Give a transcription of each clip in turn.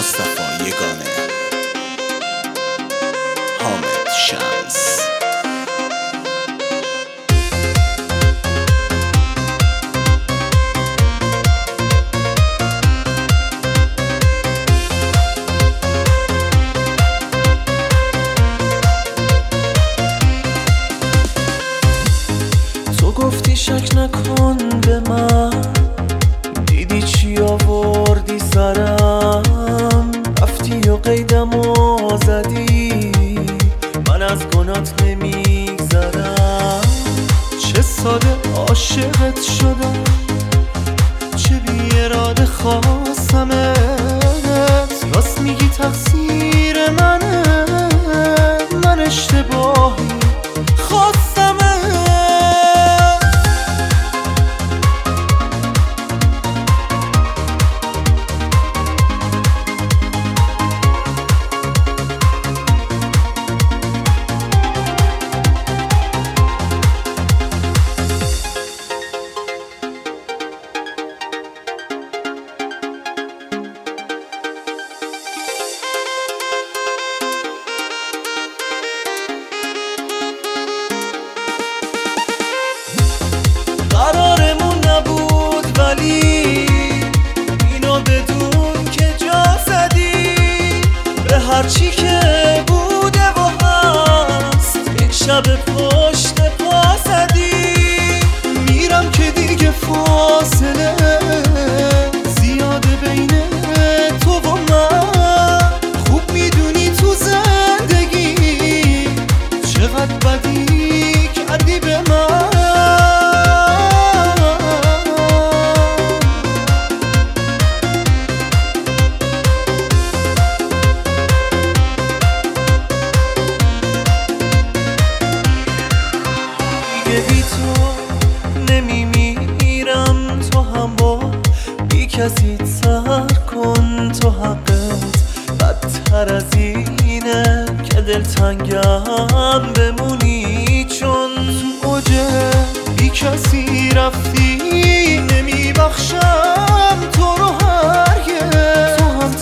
مصطفی یگانه، حامد شمس. تو گفتی شک نکن به من، دیدی چی آوردی سرم، رفتی و قیدمو زدی، من از گنات نمیگذرم. چه ساده عاشقت شدم، چه بی اراده خواستمت. راست میگی تقصیر منه، من اشتباهی خواستمت. قرارمون نبود ولی اینو بدون که جا زدی به هرچی که بوده و هست. یک شب پشت پا زدی، میرم که دیگه فاصله زیاده بین تو و من. خوب میدونی تو زندگی چقدر بدی کردی به من. بی تو نمیمیرم، تو هم با بی کسی سر کن. تو حقت بدتر از اینه که دلتنگم بمونی، چون تو اوج بی کسی رفتی. نمیبخشم تو رو هرگز، تو هم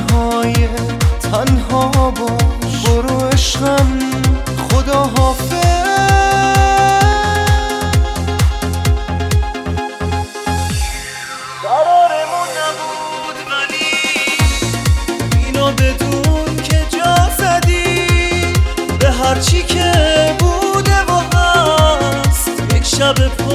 تنها باش. برو عشقم، خدا حافظ. قرارمون نبود ولی اینو بدون که جا زدی به هرچی که بوده و هست. یک شب